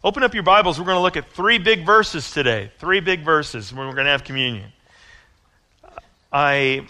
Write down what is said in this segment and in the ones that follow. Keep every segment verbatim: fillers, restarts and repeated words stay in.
Open up your Bibles. We're going to look at three big verses today. Three big verses when we're going to have communion. I,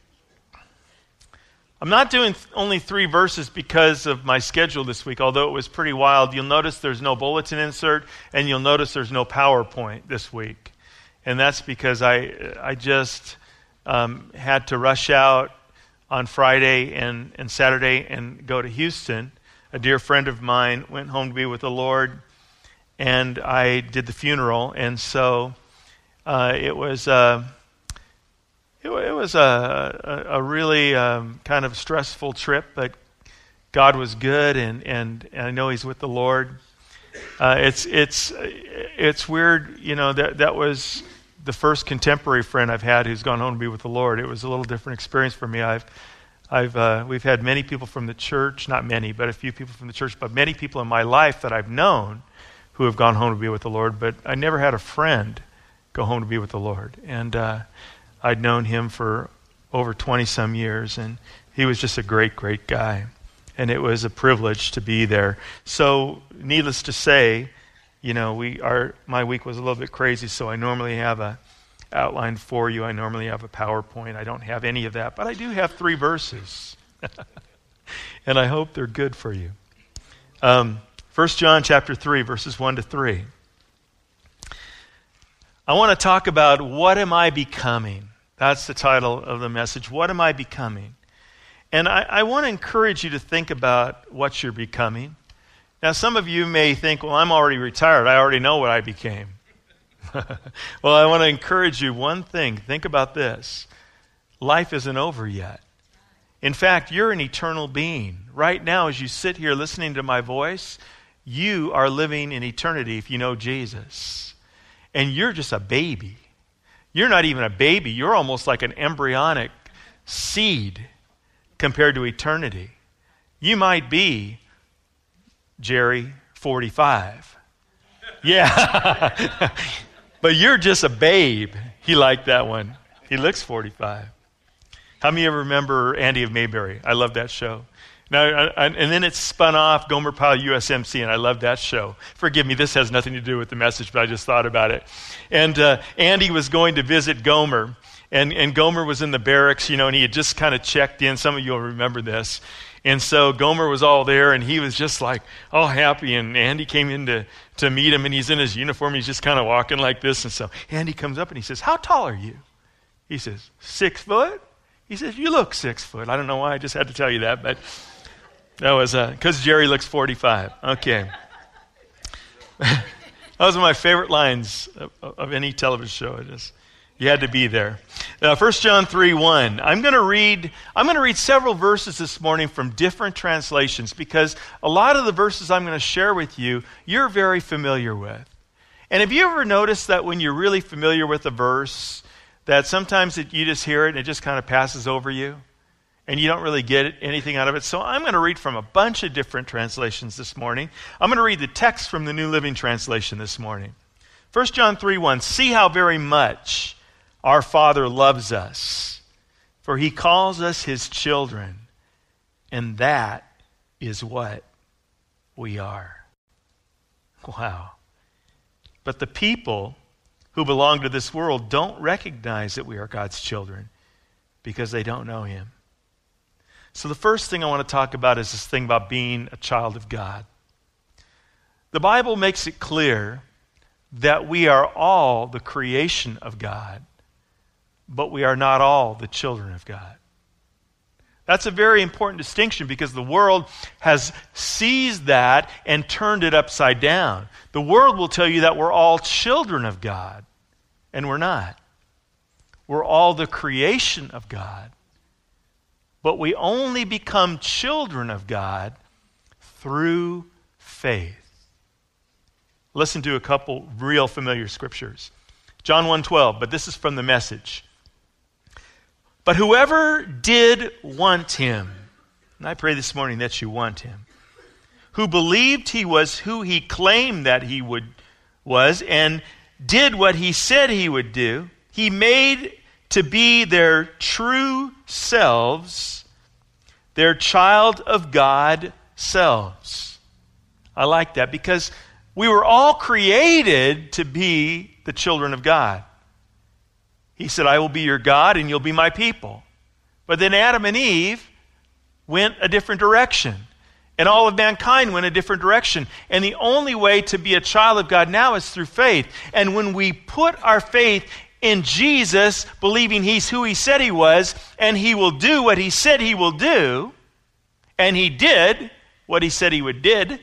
I'm not doing th- only three verses because of my schedule this week, although it was pretty wild. You'll notice there's no bulletin insert, and you'll notice there's no PowerPoint this week. And that's because I, I just um, had to rush out on Friday and, and Saturday and go to Houston. A dear friend of mine went home to be with the Lord, and I did the funeral. And so uh, it was uh, it, it was a, a, a really um, kind of stressful trip, but God was good, and, and, and I know He's with the Lord. Uh, it's it's it's weird, you know. That that was the first contemporary friend I've had who's gone home to be with the Lord. It was a little different experience for me. I've, I've, uh, we've had many people from the church, not many, but a few people from the church, but many people in my life that I've known who have gone home to be with the Lord. But I never had a friend go home to be with the Lord, and uh, I'd known him for over twenty some years, and he was just a great, great guy, and it was a privilege to be there. So, needless to say, you know, we are. My week was a little bit crazy, so I normally have a outline for you. I normally have a PowerPoint. I don't have any of that, but I do have three verses, and I hope they're good for you. Um, First John chapter three, verses one to three. I want to talk about what am I becoming? That's the title of the message. What am I becoming? And I, I want to encourage you to think about what you're becoming. Now, some of you may think, well, I'm already retired. I already know what I became. Well, I want to encourage you one thing. Think about this. Life isn't over yet. In fact, you're an eternal being. Right now, as you sit here listening to my voice, you are living in eternity if you know Jesus. And you're just a baby. You're not even a baby. You're almost like an embryonic seed compared to eternity. You might be Jerry, forty-five. Yeah. But you're just a babe. He liked that one. He looks forty-five. How many of you remember Andy of Mayberry? I love that show. Now, I, I, and then it spun off Gomer Pyle U S M C, and I love that show. Forgive me, this has nothing to do with the message, but I just thought about it. And uh, Andy was going to visit Gomer, and, and Gomer was in the barracks, you know, and he had just kind of checked in. Some of you will remember this. And so Gomer was all there, and he was just like all happy, and Andy came in to, to meet him, and he's in his uniform. He's just kind of walking like this, and so Andy comes up, and he says, "How tall are you?" He says, "Six foot." He says, "You look six foot." I don't know why I just had to tell you that, but that was because uh, Jerry looks forty-five. Okay. That was one of my favorite lines of, of any television show. It just, you had to be there. Uh, First John three one. I'm going to read. I'm going to read several verses this morning from different translations because a lot of the verses I'm going to share with you, you're very familiar with. And have you ever noticed that when you're really familiar with a verse, that sometimes it, you just hear it and it just kind of passes over you, and you don't really get anything out of it? So I'm going to read from a bunch of different translations this morning. I'm going to read the text from the New Living Translation this morning. First John three one. See how very much our Father loves us, for He calls us His children, and that is what we are. Wow. But the people who belong to this world don't recognize that we are God's children because they don't know Him. So the first thing I want to talk about is this thing about being a child of God. The Bible makes it clear that we are all the creation of God, but we are not all the children of God. That's a very important distinction because the world has seized that and turned it upside down. The world will tell you that we're all children of God, and we're not. We're all the creation of God, but we only become children of God through faith. Listen to a couple real familiar scriptures. John one twelve, but this is from the Message. But whoever did want Him, and I pray this morning that you want Him, who believed He was who He claimed that He would was, and did what He said He would do, He made to be their true selves, their child of God selves. I like that because We were all created to be the children of God. He said, I will be your God and you'll be my people. But then Adam and Eve went a different direction. And all of mankind went a different direction. And the only way to be a child of God now is through faith. And when we put our faith in Jesus, believing he's who he said he was, and he will do what he said he will do, and he did what he said he would did,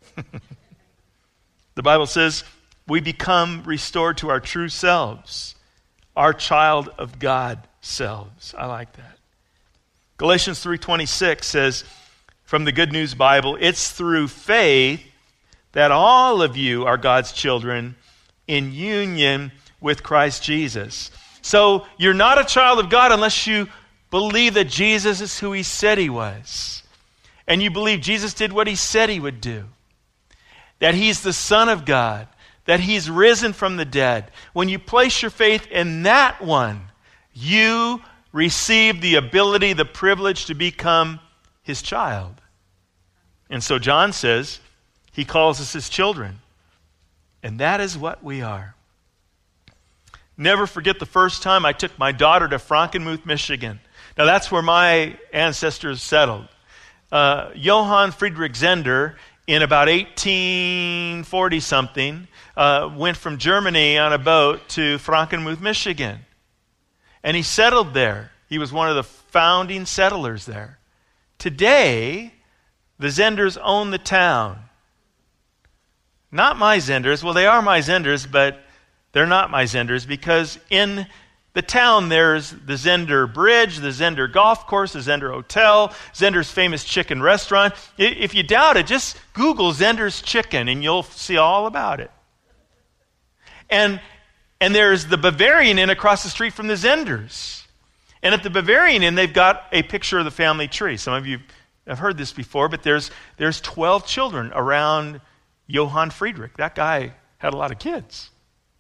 the Bible says we become restored to our true selves, our child of God selves. I like that. Galatians three twenty-six says, from the Good News Bible, it's through faith that all of you are God's children in union with Christ Jesus. So you're not a child of God unless you believe that Jesus is who he said he was. And you believe Jesus did what he said he would do. That he's the Son of God. That he's risen from the dead. When you place your faith in that one, you receive the ability, the privilege to become his child. And so John says, he calls us his children. And that is what we are. Never forget the first time I took my daughter to Frankenmuth, Michigan. Now that's where my ancestors settled. Uh, Johann Friedrich Zender, in about eighteen forty something, uh, went from Germany on a boat to Frankenmuth, Michigan. And he settled there. He was one of the founding settlers there. Today, the Zenders own the town. Not my Zenders. Well, they are my Zenders, but they're not my Zenders because in the town there's the Zender Bridge, the Zender Golf Course, the Zender Hotel, Zender's famous chicken restaurant. If you doubt it, just Google Zender's Chicken and you'll see all about it. And, and there's the Bavarian Inn across the street from the Zenders. And at the Bavarian Inn, they've got a picture of the family tree. Some of you have heard this before, but there's, there's twelve children around Johann Friedrich. That guy had a lot of kids.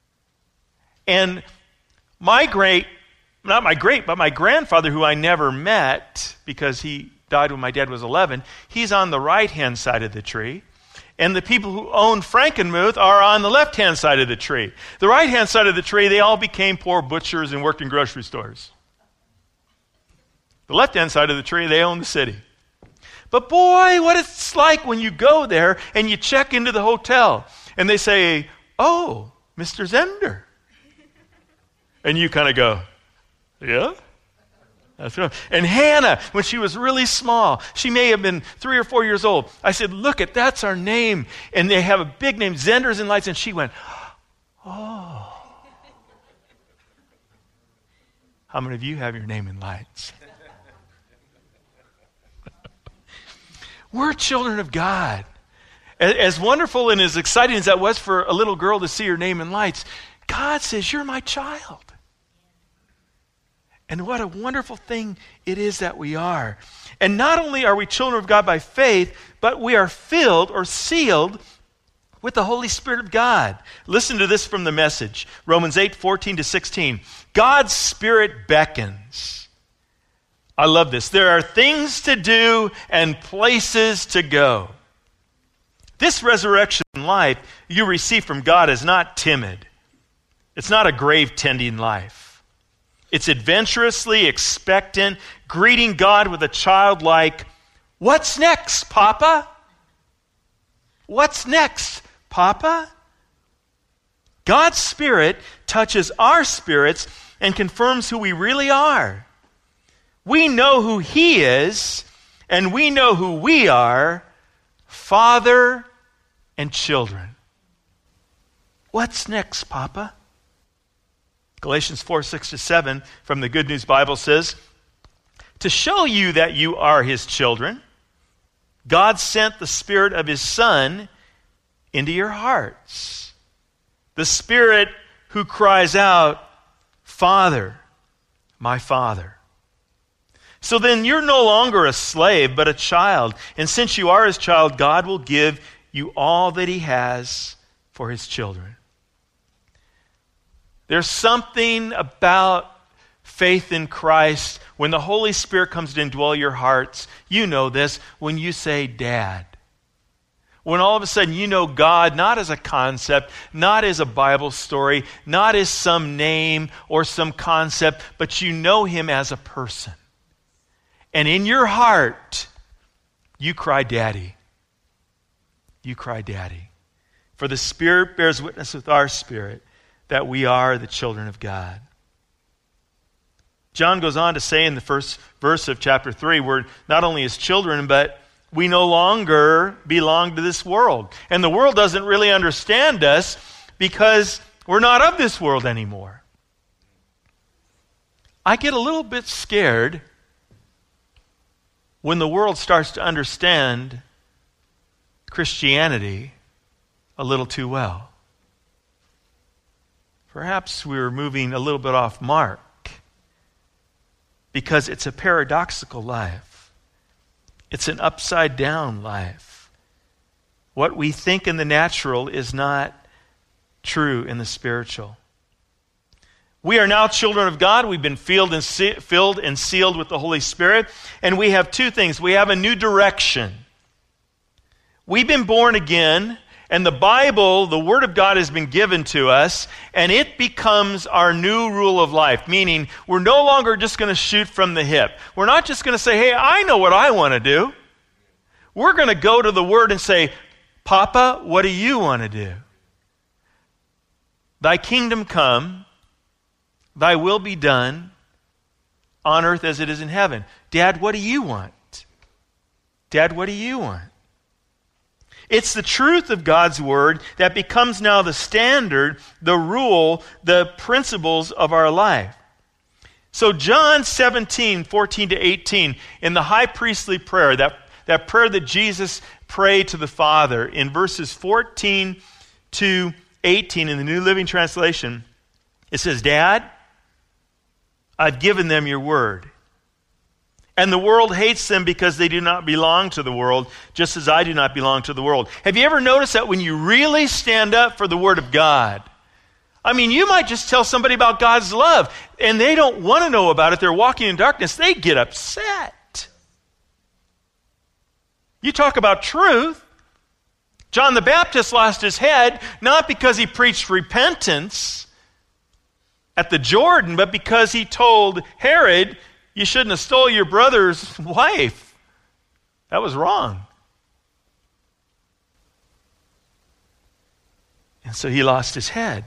And my great, not my great, but my grandfather, who I never met because he died when my dad was eleven, he's on the right-hand side of the tree. And the people who own Frankenmuth are on the left-hand side of the tree. The right-hand side of the tree, they all became poor butchers and worked in grocery stores. The left-hand side of the tree, they own the city. But boy, what it's like when you go there and you check into the hotel and they say, oh, Mister Zender. And you kind of go, yeah? That's right. And Hannah, when she was really small, she may have been three or four years old. I said, look at, that's our name. And they have a big name, Zenders and Lights. And she went, oh. How many of you have your name in lights? We're children of God. As wonderful and as exciting as that was for a little girl to see her name in lights, God says, you're my child. And what a wonderful thing it is that we are. And not only are we children of God by faith, but we are filled or sealed with the Holy Spirit of God. Listen to this from the Message. Romans eight, fourteen to sixteen. God's Spirit beckons. I love this. There are things to do and places to go. This resurrection life you receive from God is not timid. It's not a grave-tending life. It's adventurously expectant, greeting God with a childlike, what's next, Papa? What's next, Papa? God's Spirit touches our spirits and confirms who we really are. We know who He is, and we know who we are, Father and children. What's next, Papa? Galatians four, six to seven from the Good News Bible says, to show you that you are His children, God sent the Spirit of His Son into your hearts. The Spirit who cries out, Father, my Father. So then you're no longer a slave, but a child. And since you are His child, God will give you all that He has for His children. There's something about faith in Christ when the Holy Spirit comes to indwell your hearts. You know this when you say, Dad. When all of a sudden you know God not as a concept, not as a Bible story, not as some name or some concept, but you know him as a person. And in your heart, you cry, Daddy. You cry, Daddy. For the Spirit bears witness with our spirit that we are the children of God. John goes on to say in the first verse of chapter three, we're not only his children, but we no longer belong to this world. And the world doesn't really understand us because we're not of this world anymore. I get a little bit scared when the world starts to understand Christianity a little too well. Perhaps we're moving a little bit off mark because it's a paradoxical life. It's an upside down life. What we think in the natural is not true in the spiritual. We are now children of God. We've been filled and, se- filled and sealed with the Holy Spirit. And we have two things. We have a new direction. We've been born again, and the Bible, the Word of God, has been given to us, and it becomes our new rule of life, meaning we're no longer just going to shoot from the hip. We're not just going to say, hey, I know what I want to do. We're going to go to the Word and say, Papa, what do you want to do? Thy kingdom come, thy will be done on earth as it is in heaven. Dad, what do you want? Dad, what do you want? It's the truth of God's Word that becomes now the standard, the rule, the principles of our life. So John seventeen, fourteen to eighteen, in the high priestly prayer, that, that prayer that Jesus prayed to the Father, in verses fourteen to eighteen in the New Living Translation, it says, Dad, I've given them your word. And the world hates them because they do not belong to the world, just as I do not belong to the world. Have you ever noticed that when you really stand up for the Word of God, I mean, you might just tell somebody about God's love, and they don't want to know about it. They're walking in darkness. They get upset. You talk about truth. John the Baptist lost his head, not because he preached repentance at the Jordan, but because he told Herod, you shouldn't have stole your brother's wife. That was wrong. And so he lost his head.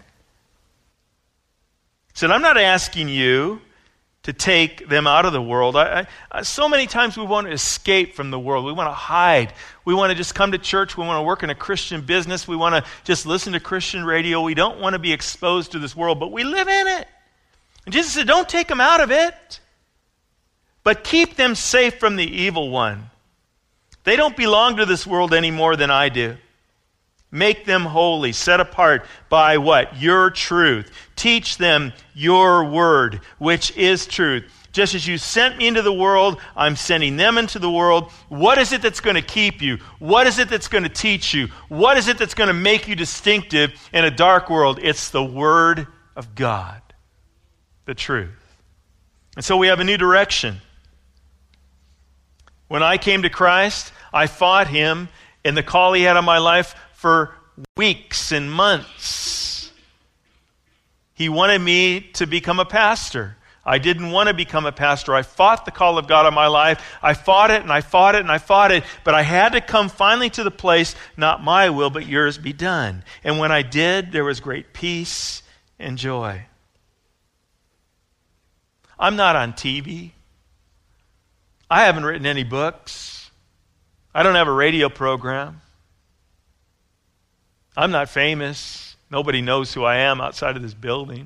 He said, I'm not asking you to take them out of the world. I, I, so many times we want to escape from the world. We want to hide. We want to just come to church. We want to work in a Christian business. We want to just listen to Christian radio. We don't want to be exposed to this world, but we live in it. And Jesus said, don't take them out of it, but keep them safe from the evil one. They don't belong to this world any more than I do. Make them holy, set apart by what? Your truth. Teach them your word, which is truth. Just as you sent me into the world, I'm sending them into the world. What is it that's going to keep you? What is it that's going to teach you? What is it that's going to make you distinctive in a dark world? It's the Word of God, the truth. And so we have a new direction. When I came to Christ, I fought him in the call he had on my life for weeks and months. He wanted me to become a pastor. I didn't want to become a pastor. I fought the call of God on my life. I fought it and I fought it and I fought it. But I had to come finally to the place, not my will, but yours be done. And when I did, there was great peace and joy. I'm not on T V. I haven't written any books. I don't have a radio program. I'm not famous. Nobody knows who I am outside of this building.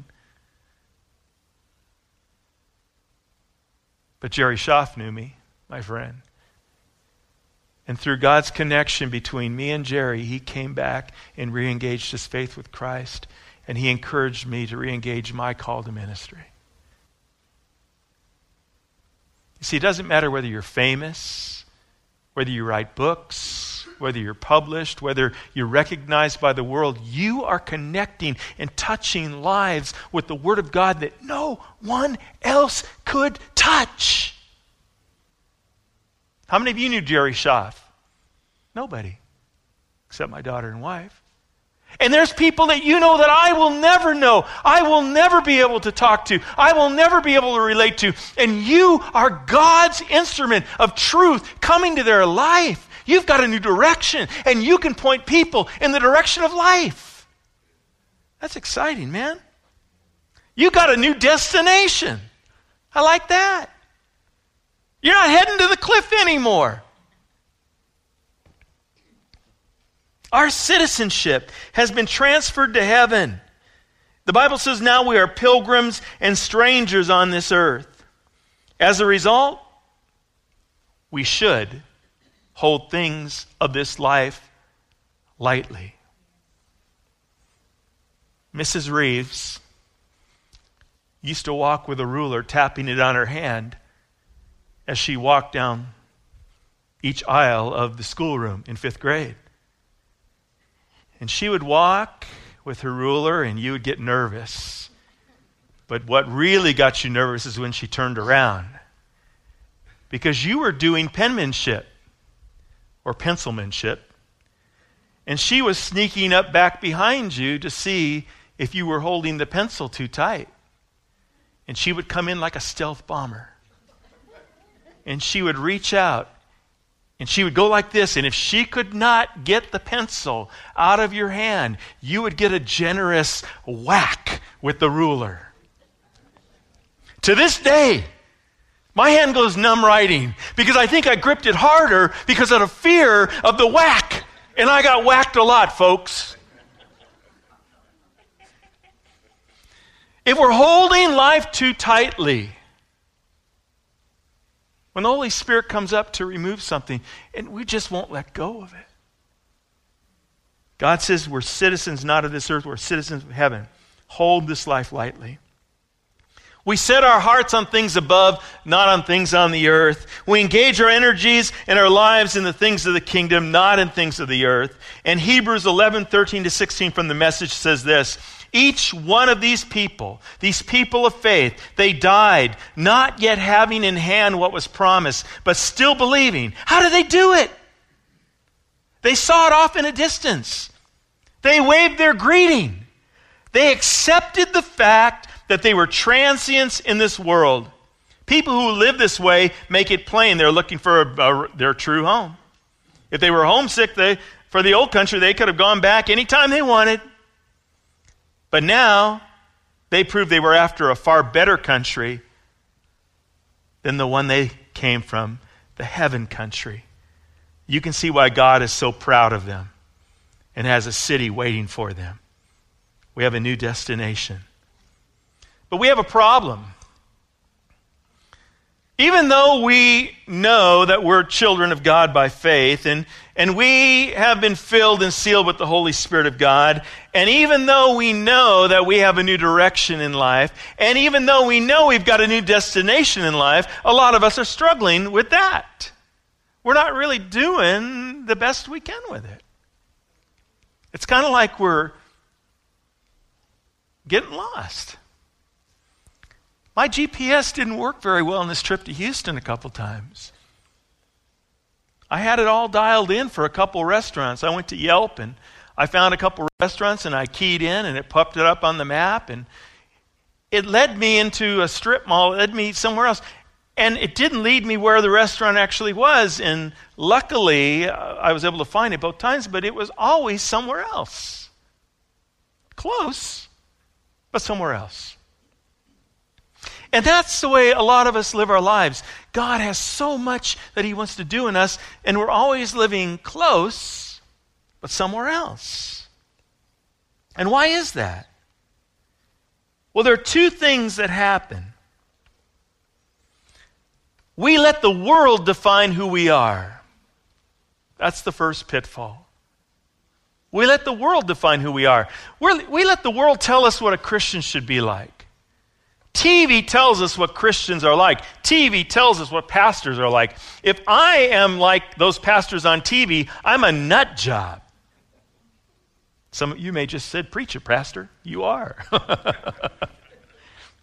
But Jerry Schaff knew me, my friend. And through God's connection between me and Jerry, he came back and re-engaged his faith with Christ. And he encouraged me to re-engage my call to ministry. You see, it doesn't matter whether you're famous, whether you write books, whether you're published, whether you're recognized by the world. You are connecting and touching lives with the Word of God that no one else could touch. How many of you knew Jerry Schaff? Nobody. except my daughter and wife. And there's people that you know that I will never know. I will never be able to talk to. I will never be able to relate to. And you are God's instrument of truth coming to their life. You've got a new direction, and you can point people in the direction of life. That's exciting, man. You got a new destination. I like that. You're not heading to the cliff anymore. Our citizenship has been transferred to heaven. The Bible says now we are pilgrims and strangers on this earth. As a result, we should hold things of this life lightly. Missus Reeves used to walk with a ruler, tapping it on her hand as she walked down each aisle of the schoolroom in fifth grade. And she would walk with her ruler, and you would get nervous. But what really got you nervous is when she turned around. Because you were doing penmanship or pencilmanship, and she was sneaking up back behind you to see if you were holding the pencil too tight. And she would come in like a stealth bomber. And she would reach out, and she would go like this, and if she could not get the pencil out of your hand, you would get a generous whack with the ruler. To this day, my hand goes numb writing because I think I gripped it harder because out of fear of the whack. And I got whacked a lot, folks. If we're holding life too tightly, when the Holy Spirit comes up to remove something, and we just won't let go of it. God says we're citizens not of this earth, we're citizens of heaven. Hold this life lightly. We set our hearts on things above, not on things on the earth. We engage our energies and our lives in the things of the kingdom, not in things of the earth. And Hebrews eleven, thirteen to sixteen from the Message says this: each one of these people, these people of faith, they died, not yet having in hand what was promised, but still believing. How did they do it? They saw it off in a distance. They waved their greeting. They accepted the fact that they were transients in this world. People who live this way make it plain they're looking for a, a, their true home. If they were homesick they, for the old country, they could have gone back anytime they wanted. But now, they proved they were after a far better country than the one they came from, the heaven country. You can see why God is so proud of them and has a city waiting for them. We have a new destination. But we have a problem. Even though we know that we're children of God by faith, and, and we have been filled and sealed with the Holy Spirit of God, and even though we know that we have a new direction in life, and even though we know we've got a new destination in life, a lot of us are struggling with that. We're not really doing the best we can with it. It's kind of like we're getting lost. My G P S didn't work very well on this trip to Houston a couple times. I had it all dialed in for a couple restaurants. I went to Yelp and I found a couple restaurants and I keyed in and it popped it up on the map and it led me into a strip mall. It led me somewhere else. And it didn't lead me where the restaurant actually was. And luckily, uh, I was able to find it both times, but it was always somewhere else. Close, but somewhere else. And that's the way a lot of us live our lives. God has so much that he wants to do in us, and we're always living close, but somewhere else. And why is that? Well, there are two things that happen. We let the world define who we are. That's the first pitfall. We let the world define who we are. We're, we let the world tell us what a Christian should be like. T V tells us what Christians are like. T V tells us what pastors are like. If I am like those pastors on T V, I'm a nut job. Some of you may just said, preacher, pastor. You are.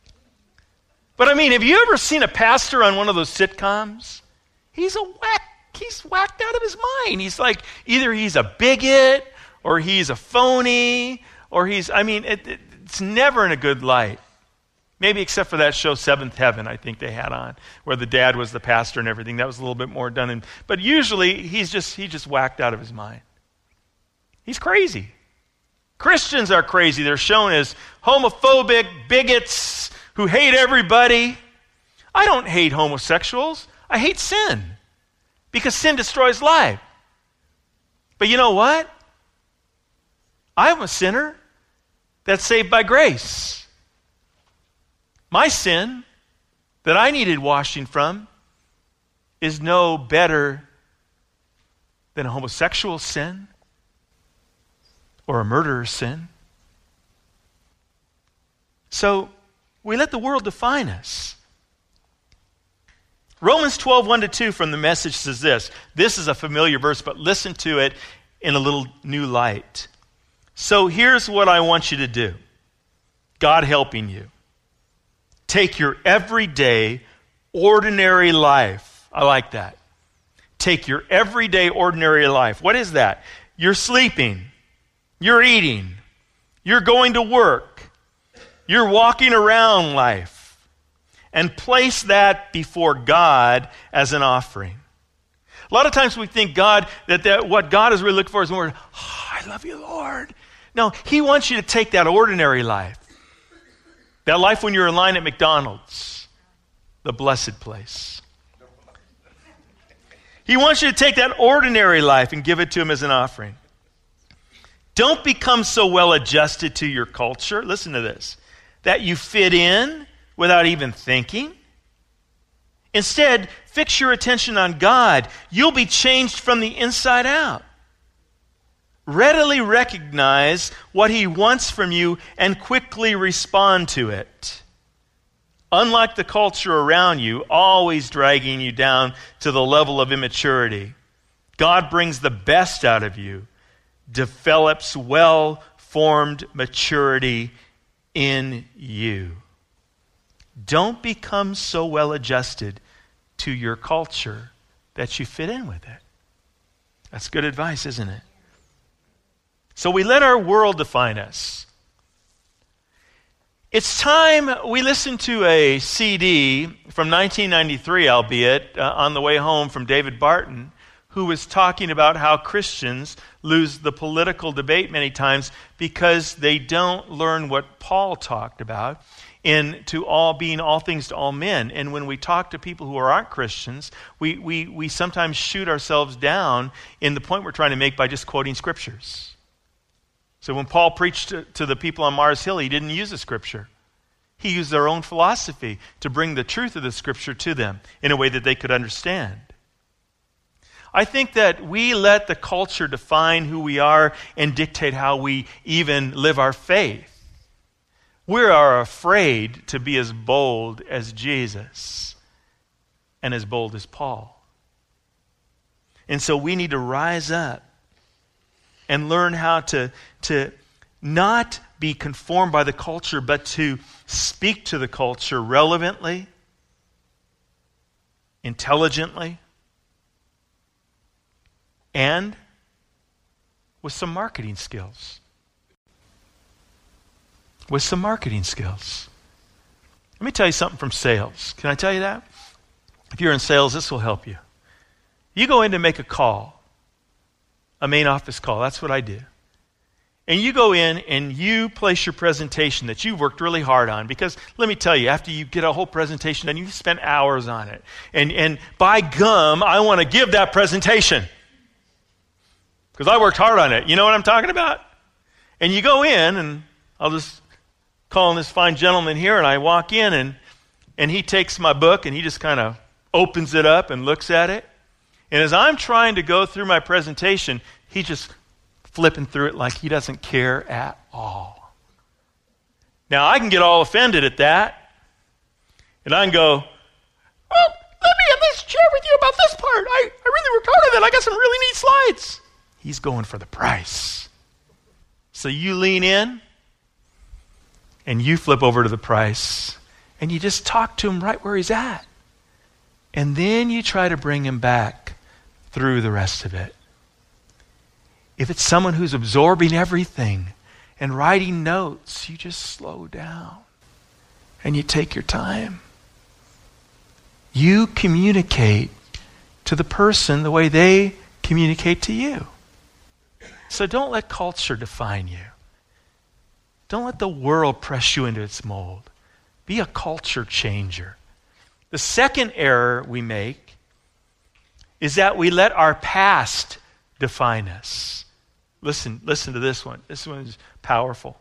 But I mean, have you ever seen a pastor on one of those sitcoms? He's a whack he's whacked out of his mind. He's like, either he's a bigot, or he's a phony, or he's, I mean, it, it, it's never in a good light. Maybe except for that show, Seventh Heaven, I think they had on, where the dad was the pastor and everything. That was a little bit more done. In, but usually, he's just, he's just whacked out of his mind. He's crazy. Christians are crazy. They're shown as homophobic bigots who hate everybody. I don't hate homosexuals. I hate sin, because sin destroys life. But you know what? I'm a sinner that's saved by grace. My sin that I needed washing from is no better than a homosexual sin or a murderer's sin. So we let the world define us. Romans twelve, one to two from the Message says this. This is a familiar verse, but listen to it in a little new light. So here's what I want you to do. God helping you. Take your everyday, ordinary life. I like that. Take your everyday, ordinary life. What is that? You're sleeping. You're eating. You're going to work. You're walking around life. And place that before God as an offering. A lot of times we think God, that, that what God is really looking for is more, oh, I love you, Lord. No, he wants you to take that ordinary life. That life when you're in line at McDonald's, the blessed place. He wants you to take that ordinary life and give it to him as an offering. Don't become so well adjusted to your culture, listen to this, that you fit in without even thinking. Instead, fix your attention on God. You'll be changed from the inside out. Readily recognize what he wants from you and quickly respond to it. Unlike the culture around you, always dragging you down to the level of immaturity, God brings the best out of you, develops well-formed maturity in you. Don't become so well-adjusted to your culture that you fit in with it. That's good advice, isn't it? So we let our world define us. It's time we listened to a C D from nineteen ninety-three, albeit, uh, on the way home from David Barton, who was talking about how Christians lose the political debate many times because they don't learn what Paul talked about in to all being all things to all men. And when we talk to people who aren't Christians, we, we, we sometimes shoot ourselves down in the point we're trying to make by just quoting scriptures. So when Paul preached to, to the people on Mars Hill, he didn't use a scripture. He used their own philosophy to bring the truth of the scripture to them in a way that they could understand. I think that we let the culture define who we are and dictate how we even live our faith. We are afraid to be as bold as Jesus and as bold as Paul. And so we need to rise up and learn how to, to not be conformed by the culture, but to speak to the culture relevantly, intelligently, and with some marketing skills. With some marketing skills. Let me tell you something from sales. Can I tell you that? If you're in sales, this will help you. You go in to make a call, a main office call. That's what I do. And you go in and you place your presentation that you've worked really hard on, because let me tell you, after you get a whole presentation done, you've spent hours on it. And, and by gum, I want to give that presentation because I worked hard on it. You know what I'm talking about? And you go in, and I'll just call on this fine gentleman here, and I walk in, and, and he takes my book, and he just kind of opens it up and looks at it. And as I'm trying to go through my presentation, he just flipping through it like he doesn't care at all. Now, I can get all offended at that. And I can go, oh, let me at least share with you about this part. I, I really worked hard on that. I got some really neat slides. He's going for the price. So you lean in, and you flip over to the price, and you just talk to him right where he's at. And then you try to bring him back through the rest of it. If it's someone who's absorbing everything and writing notes, you just slow down and you take your time. You communicate to the person the way they communicate to you. So don't let culture define you. Don't let the world press you into its mold. Be a culture changer. The second error we make is that we let our past define us. Listen, listen to this one. This one is powerful.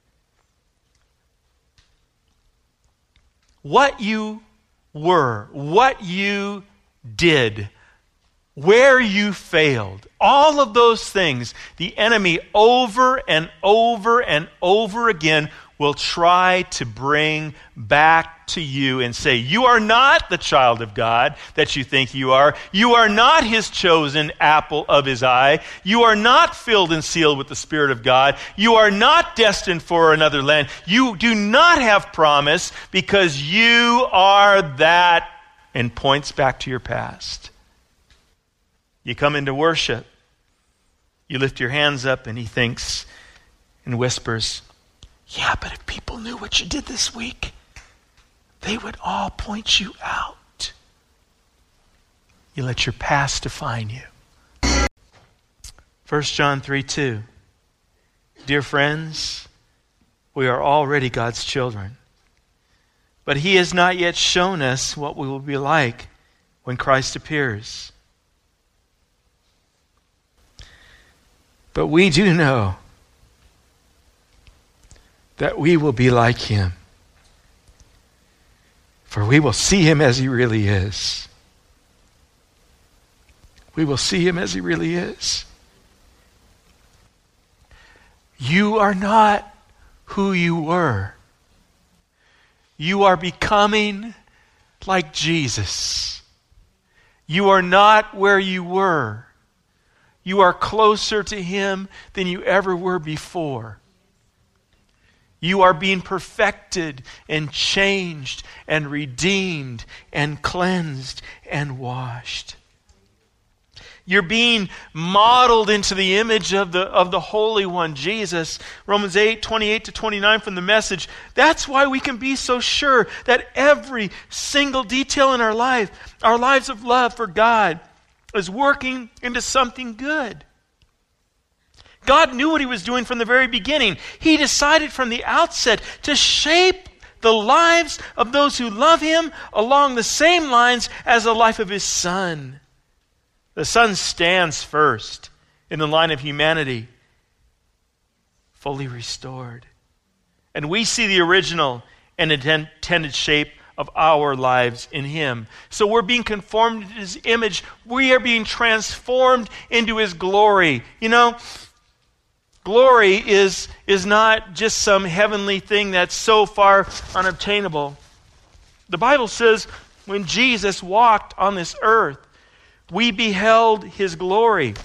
What you were, what you did, where you failed, all of those things, the enemy over and over and over again will try to bring back to you and say, you are not the child of God that you think you are. You are not his chosen apple of his eye. You are not filled and sealed with the Spirit of God. You are not destined for another land. You do not have promise because you are that, and points back to your past. You come into worship, you lift your hands up, and he thinks and whispers, yeah, but if people knew what you did this week, they would all point you out. You let your past define you. First John three two. Dear friends, we are already God's children, but he has not yet shown us what we will be like when Christ appears. But we do know that we will be like him, for we will see him as he really is. We will see him as he really is. You are not who you were. You are becoming like Jesus. You are not where you were. You are closer to him than you ever were before. You are being perfected and changed and redeemed and cleansed and washed. You're being modeled into the image of the, of the Holy One, Jesus. Romans eight, twenty-eight to twenty-nine from the Message. That's why we can be so sure that every single detail in our life, our lives of love for God, is working into something good. God knew what he was doing from the very beginning. He decided from the outset to shape the lives of those who love him along the same lines as the life of his Son. The Son stands first in the line of humanity, fully restored. And we see the original and intended shape of our lives in him. So we're being conformed to his image. We are being transformed into his glory. You know, glory is, is not just some heavenly thing that's so far unobtainable. The Bible says when Jesus walked on this earth, we beheld his glory.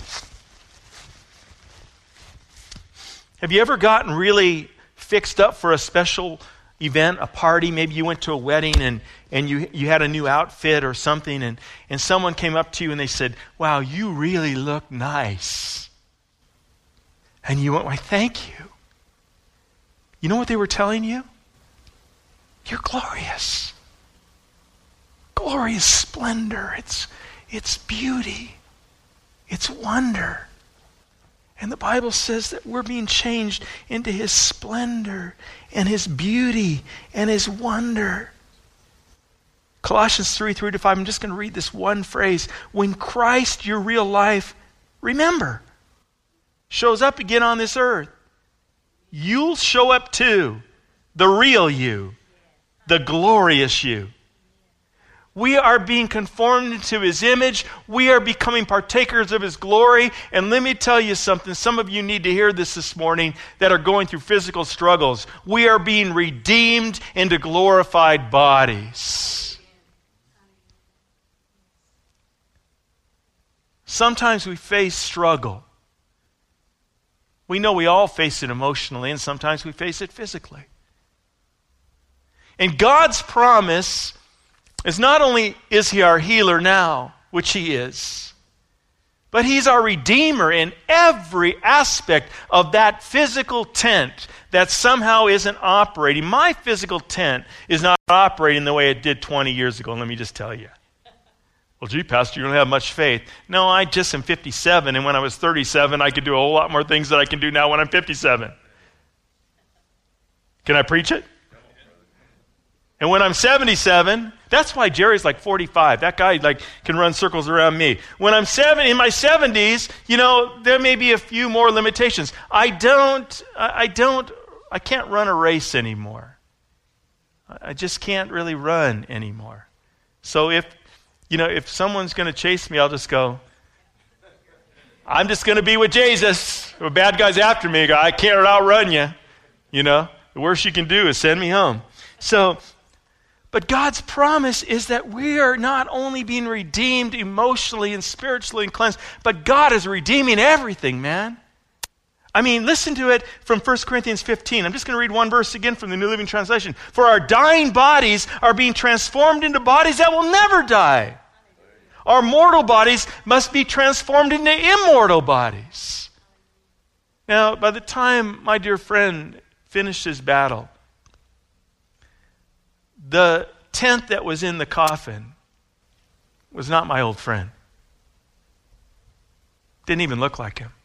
Have you ever gotten really fixed up for a special event, a party? Maybe you went to a wedding and, and you, you had a new outfit or something, and, and someone came up to you and they said, wow, you really look nice. And you went, why, thank you. You know what they were telling you? You're glorious. Glorious splendor. It's, it's beauty. It's wonder. And the Bible says that we're being changed into his splendor and his beauty and his wonder. Colossians three, three to five, I'm just going to read this one phrase. When Christ, your real life, remember, shows up again on this earth, you'll show up too. The real you. The glorious you. We are being conformed to his image. We are becoming partakers of his glory. And let me tell you something. Some of you need to hear this this morning that are going through physical struggles. We are being redeemed into glorified bodies. Sometimes we face struggle. We know we all face it emotionally, and sometimes we face it physically. And God's promise is not only is he our healer now, which he is, But he's our Redeemer in every aspect of that physical tent that somehow isn't operating. My physical tent is not operating the way it did twenty years ago, let me just tell you. Well, gee, Pastor, you don't have much faith. No, I just am fifty-seven, and when I was thirty-seven, I could do a whole lot more things that I can do now when I'm fifty-seven. Can I preach it? And when I'm seventy-seven, that's why Jerry's like forty-five. That guy like can run circles around me. When I'm seven, in my seventies, you know, there may be a few more limitations. I don't, I don't, I can't run a race anymore. I just can't really run anymore. So if, you know, if someone's going to chase me, I'll just go, I'm just going to be with Jesus. The bad guy's after me. I can't outrun you. You know, the worst you can do is send me home. So, but God's promise is that we are not only being redeemed emotionally and spiritually and cleansed, but God is redeeming everything, man. I mean, listen to it from First Corinthians fifteen. I'm just going to read one verse again from the New Living Translation. For our dying bodies are being transformed into bodies that will never die. Our mortal bodies must be transformed into immortal bodies. Now, by the time my dear friend finished his battle, the tent that was in the coffin was not my old friend. Didn't even look like him.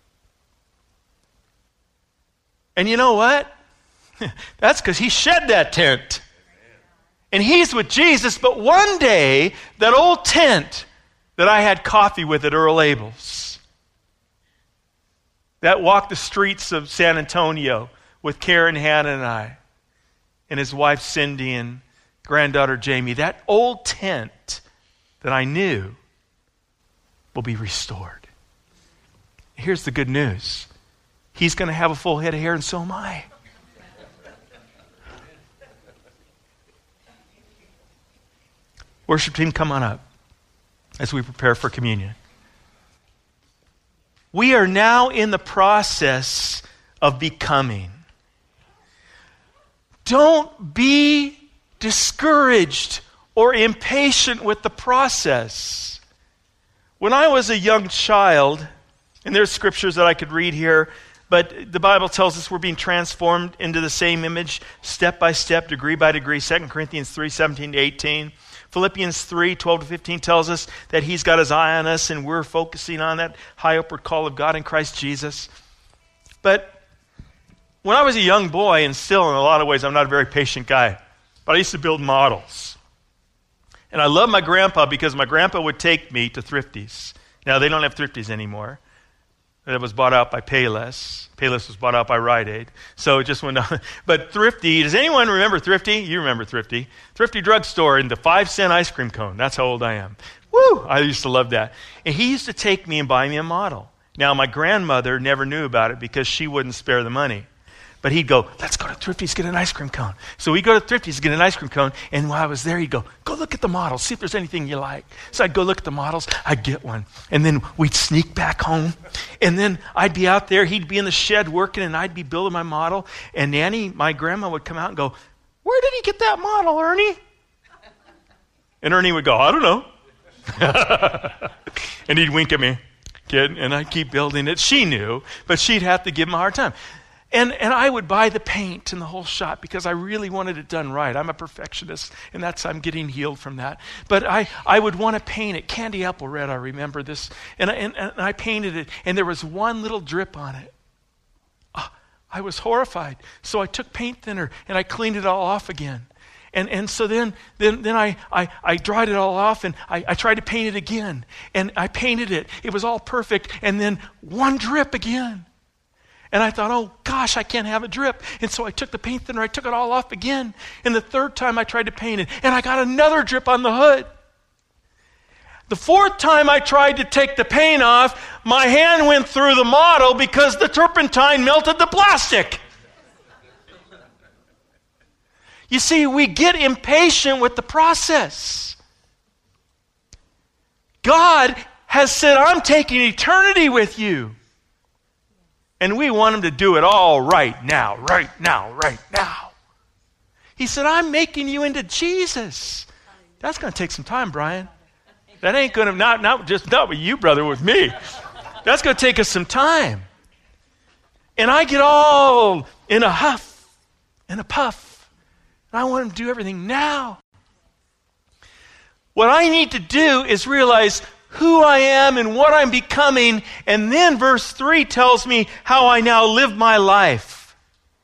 And you know what? That's because he shed that tent. And he's with Jesus, but one day, that old tent that I had coffee with at Earl Abel's, that walked the streets of San Antonio with Karen, Hannah, and I, and his wife Cindy, and granddaughter Jamie, that old tent that I knew will be restored. Here's the good news. He's going to have a full head of hair, and so am I. Worship team, come on up as we prepare for communion. We are now in the process of becoming. Don't be discouraged or impatient with the process. When I was a young child, and there's scriptures that I could read here, but the Bible tells us we're being transformed into the same image, step by step, degree by degree. Second Corinthians three, seventeen to eighteen. Philippians three, twelve to fifteen tells us that he's got his eye on us and we're focusing on that high upward call of God in Christ Jesus. But when I was a young boy, and still in a lot of ways I'm not a very patient guy, but I used to build models. And I loved my grandpa because my grandpa would take me to Thrifties. Now, they don't have Thrifties anymore. It was bought out by Payless. Payless was bought out by Rite Aid. So it just went on. But Thrifty, does anyone remember Thrifty? You remember Thrifty. Thrifty drugstore and the five cent ice cream cone. That's how old I am. Woo! I used to love that. And he used to take me and buy me a model. Now, my grandmother never knew about it because she wouldn't spare the money. But he'd go, let's go to Thrifty's, get an ice cream cone. So we go to Thrifty's, get an ice cream cone, and while I was there, he'd go, go look at the models, see if there's anything you like. So I'd go look at the models, I'd get one. And then we'd sneak back home. And then I'd be out there, he'd be in the shed working, and I'd be building my model. And Nanny, my grandma, would come out and go, where did he get that model, Ernie? And Ernie would go, I don't know. And he'd wink at me, kid, and I'd keep building it. She knew, but she'd have to give him a hard time. And and I would buy the paint in the whole shop because I really wanted it done right. I'm a perfectionist, and that's I'm getting healed from that. But I, I would want to paint it. Candy apple red, I remember this. And I, and, and I painted it, and there was one little drip on it. Oh, I was horrified. So I took paint thinner, and I cleaned it all off again. And and so then then then I, I, I dried it all off, and I, I tried to paint it again. And I painted it. It was all perfect. And then one drip again. And I thought, oh, gosh, I can't have a drip. And so I took the paint thinner, I took it all off again. And the third time I tried to paint it, and I got another drip on the hood. The fourth time I tried to take the paint off, my hand went through the model because the turpentine melted the plastic. You see, we get impatient with the process. God has said, I'm taking eternity with you. And we want him to do it all right now, right now, right now. He said, I'm making you into Jesus. That's going to take some time, Brian. That ain't going to, not, not just, not with you, brother, with me. That's going to take us some time. And I get all in a huff and a puff. And I want to do everything now. What I need to do is realize who I am and what I'm becoming. And then verse three tells me how I now live my life.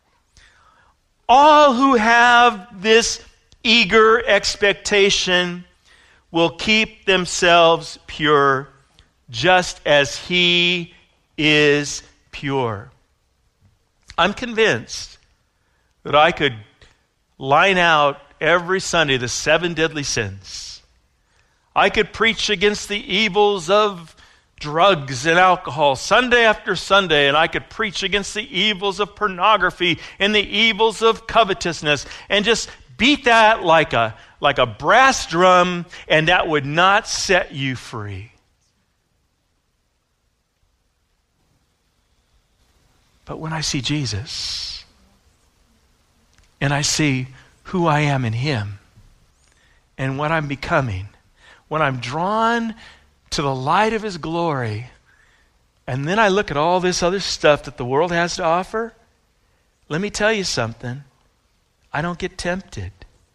All who have this eager expectation will keep themselves pure, just as he is pure. I'm convinced that I could line out every Sunday the seven deadly sins. I could preach against the evils of drugs and alcohol Sunday after Sunday, and I could preach against the evils of pornography and the evils of covetousness and just beat that like a, like a brass drum, and that would not set you free. But when I see Jesus, and I see who I am in him, and what I'm becoming, when I'm drawn to the light of his glory, and then I look at all this other stuff that the world has to offer, let me tell you something. I don't get tempted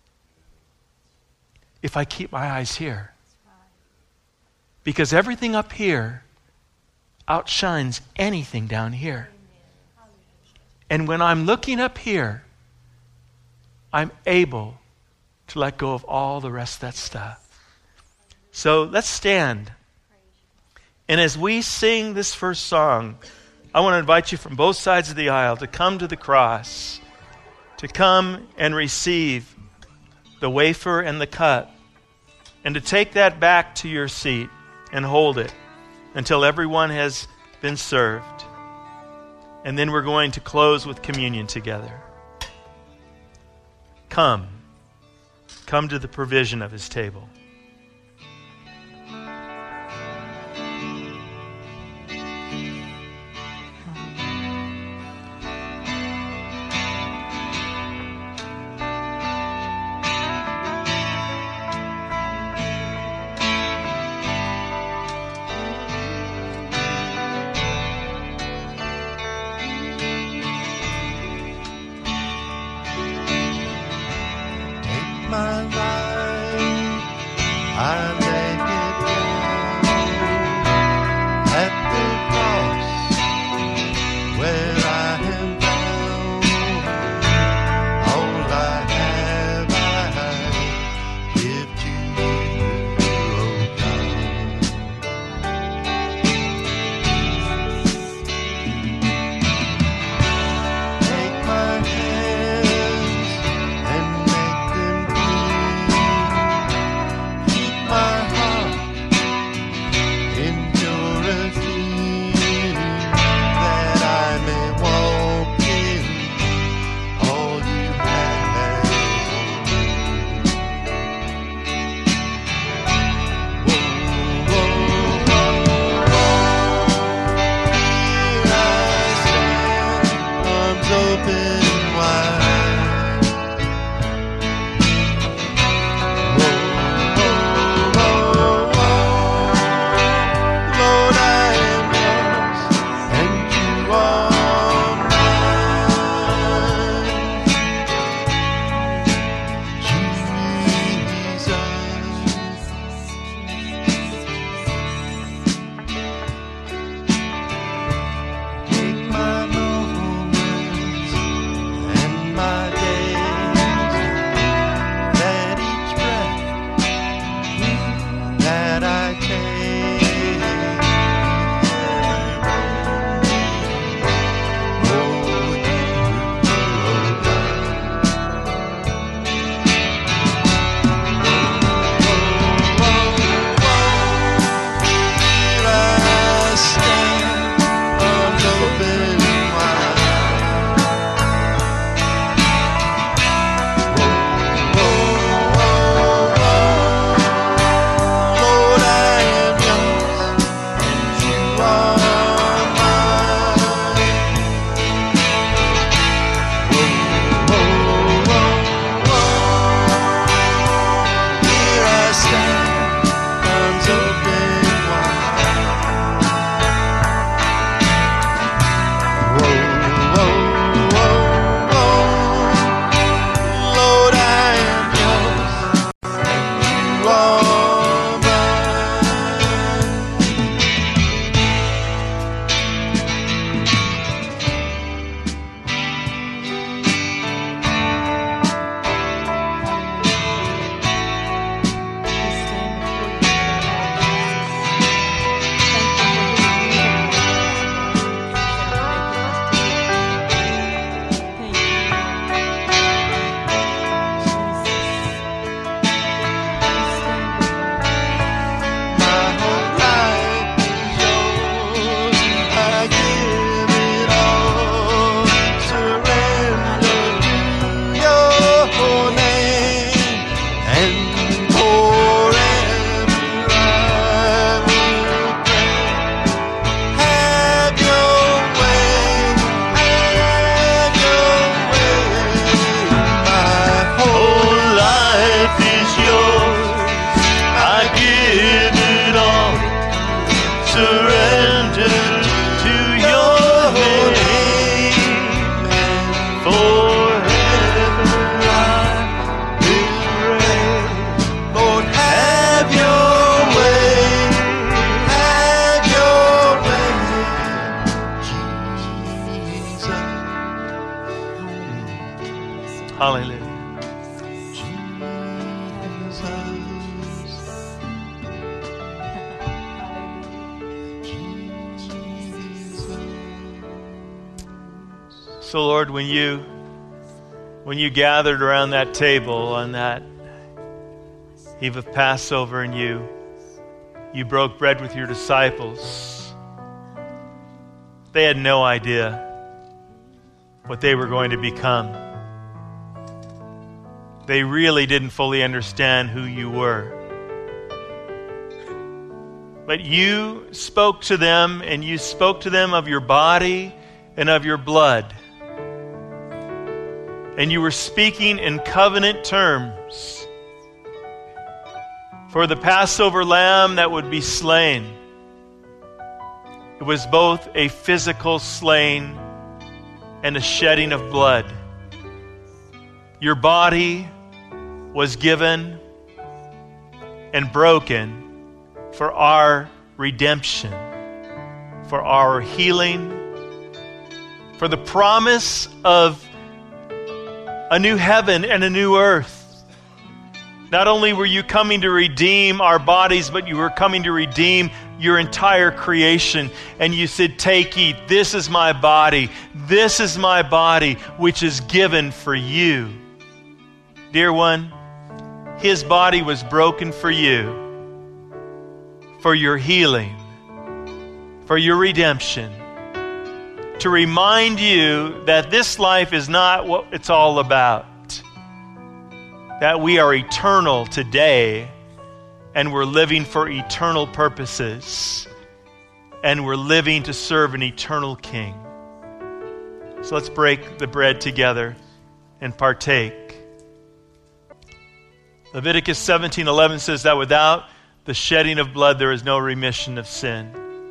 if I keep my eyes here. Because everything up here outshines anything down here. And when I'm looking up here, I'm able to let go of all the rest of that stuff. So let's stand. And as we sing this first song, I want to invite you from both sides of the aisle to come to the cross, to come and receive the wafer and the cup, and to take that back to your seat and hold it until everyone has been served. And then we're going to close with communion together. Come. Come to the provision of his table. My life Hallelujah. So Lord, when you when you gathered around that table on that eve of Passover and you you broke bread with your disciples, they had no idea what they were going to become. They really didn't fully understand who you were. But you spoke to them, and you spoke to them of your body and of your blood. And you were speaking in covenant terms for the Passover lamb that would be slain. It was both a physical slaying and a shedding of blood. Your body was given and broken for our redemption, for our healing, for the promise of a new heaven and a new earth. Not only were you coming to redeem our bodies, but you were coming to redeem your entire creation. And you said, take, eat. This is my body. This is my body, which is given for you. Dear one, his body was broken for you, for your healing, for your redemption, to remind you that this life is not what it's all about. That we are eternal today, and we're living for eternal purposes, and we're living to serve an eternal King. So let's break the bread together and partake. Leviticus seventeen eleven says that without the shedding of blood there is no remission of sin.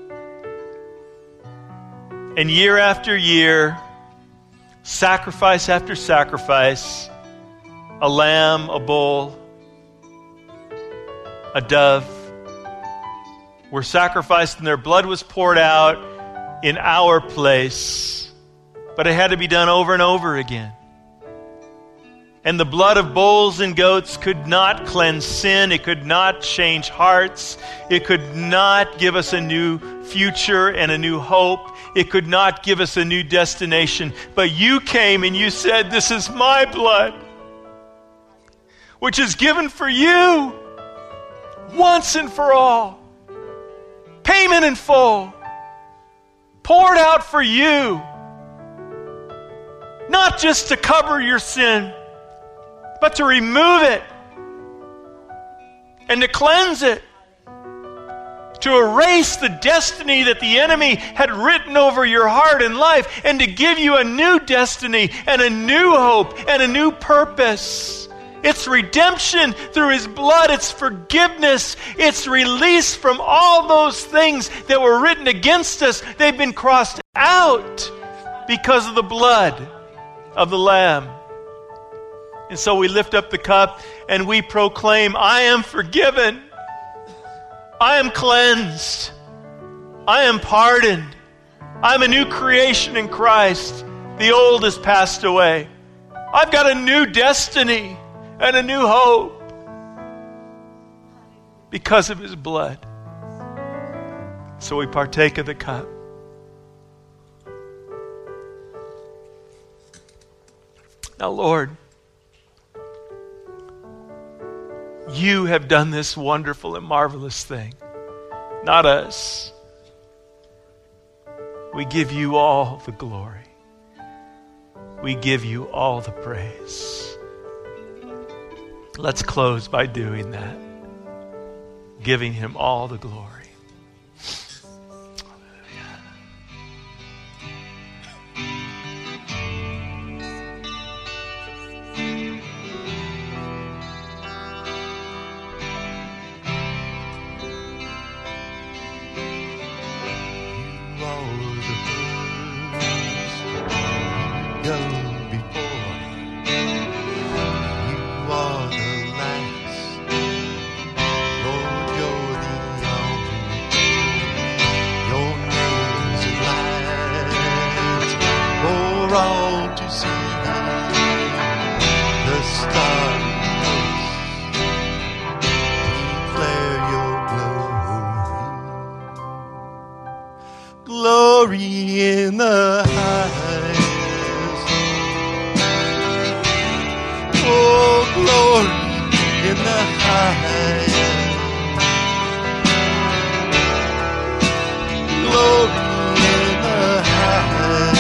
And year after year, sacrifice after sacrifice, a lamb, a bull, a dove were sacrificed, and their blood was poured out in our place. But it had to be done over and over again. And the blood of bulls and goats could not cleanse sin. It could not change hearts. It could not give us a new future and a new hope. It could not give us a new destination. But you came and you said, this is my blood, which is given for you once and for all. Payment in full. Poured out for you. Not just to cover your sin, but to remove it and to cleanse it, to erase the destiny that the enemy had written over your heart and life, and to give you a new destiny and a new hope and a new purpose. It's redemption through his blood. It's forgiveness. It's release from all those things that were written against us. They've been crossed out because of the blood of the Lamb. And so we lift up the cup and we proclaim, I am forgiven. I am cleansed. I am pardoned. I'm a new creation in Christ. The old has passed away. I've got a new destiny and a new hope because of his blood. So we partake of the cup. Now, Lord, you have done this wonderful and marvelous thing, not us. We give you all the glory. We give you all the praise. Let's close by doing that, giving him all the glory. Lord, you're the only in the highest. Glory in the highest.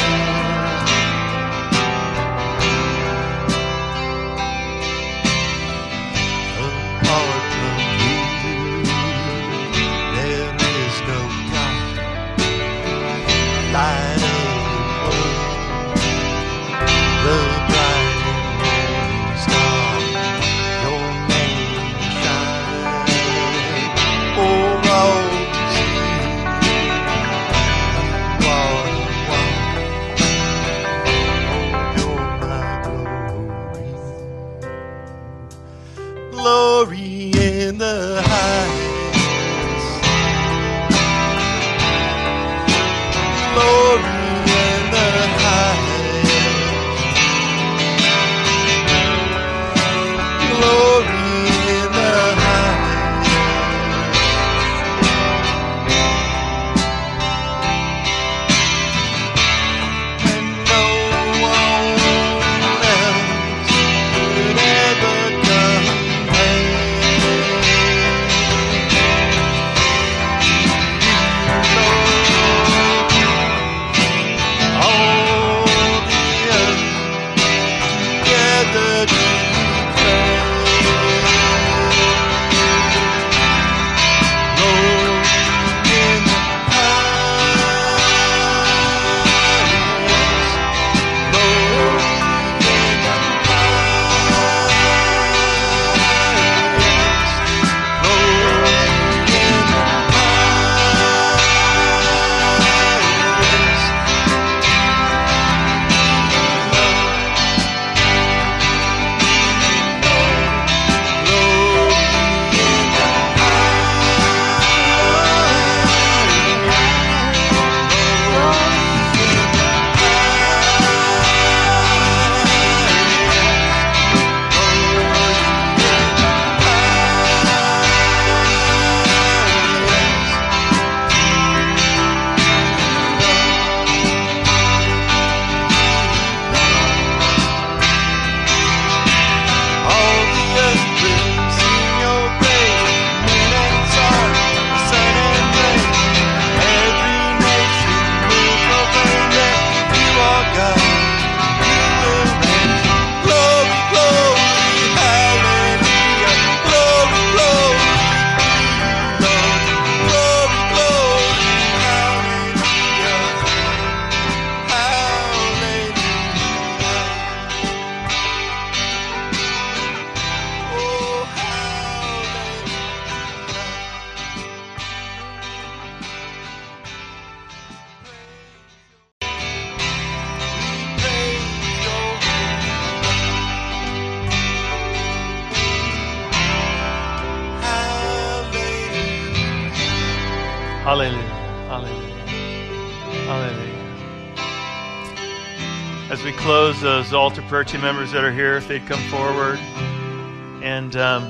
Apart from you, there is no God. Light of the world, the bright and morning star, your name shines over all to see. You are the one, oh, you're my glory. Glory in the highest. Glory in the highest. Glory in the highest. And no one else could ever compare. Hallelujah. Hallelujah. Hallelujah. As we close, those altar prayer team members that are here, if they'd come forward. And um,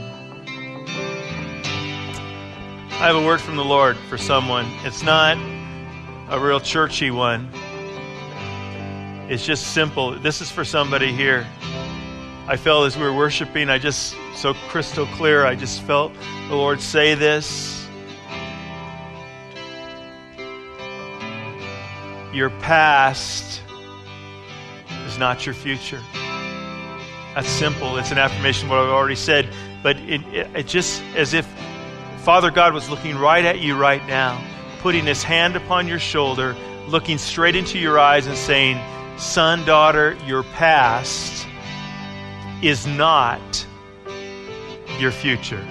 I have a word from the Lord for someone. It's not a real churchy one. It's just simple. This is for somebody here. I felt as we were worshiping, I just, so crystal clear, I just felt the Lord say this. Your past is not your future. That's simple. It's an affirmation of what I've already said. But it, it, it just as if Father God was looking right at you right now, putting his hand upon your shoulder, looking straight into your eyes and saying, son, daughter, your past is not your future.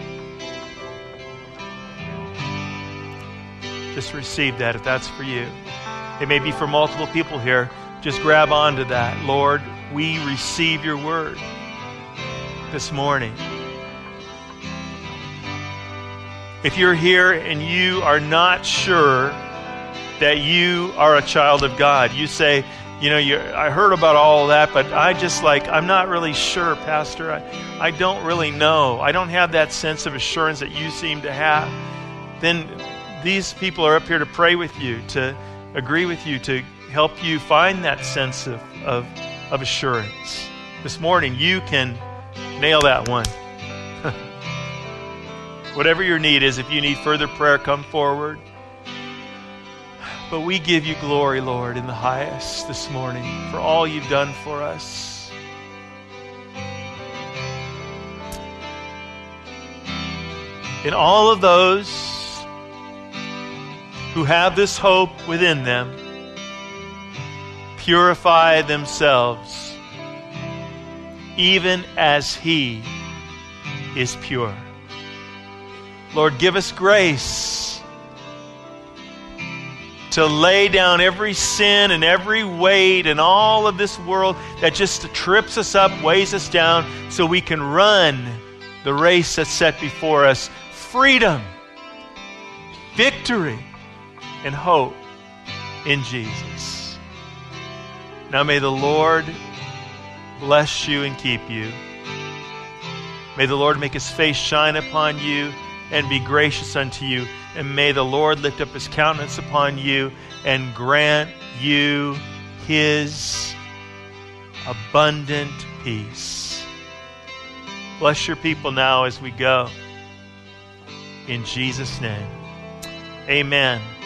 Just receive that if that's for you. It may be for multiple people here. Just grab onto that. Lord, we receive your word this morning. If you're here and you are not sure that you are a child of God, you say, you know, you, I heard about all of that, but I just like, I'm not really sure, Pastor. I, I don't really know. I don't have that sense of assurance that you seem to have. Then these people are up here to pray with you, to agree with you, to help you find that sense of, of, of assurance. This morning, you can nail that one. Whatever your need is, if you need further prayer, come forward. But we give you glory, Lord, in the highest this morning for all you've done for us. In all of those who have this hope within them, purify themselves, even as He is pure. Lord, give us grace to lay down every sin and every weight and all of this world that just trips us up, weighs us down, so we can run the race that's set before us. Freedom, victory, and hope in Jesus. Now may the Lord bless you and keep you. May the Lord make His face shine upon you and be gracious unto you. And may the Lord lift up His countenance upon you and grant you His abundant peace. Bless your people now as we go. In Jesus' name, amen.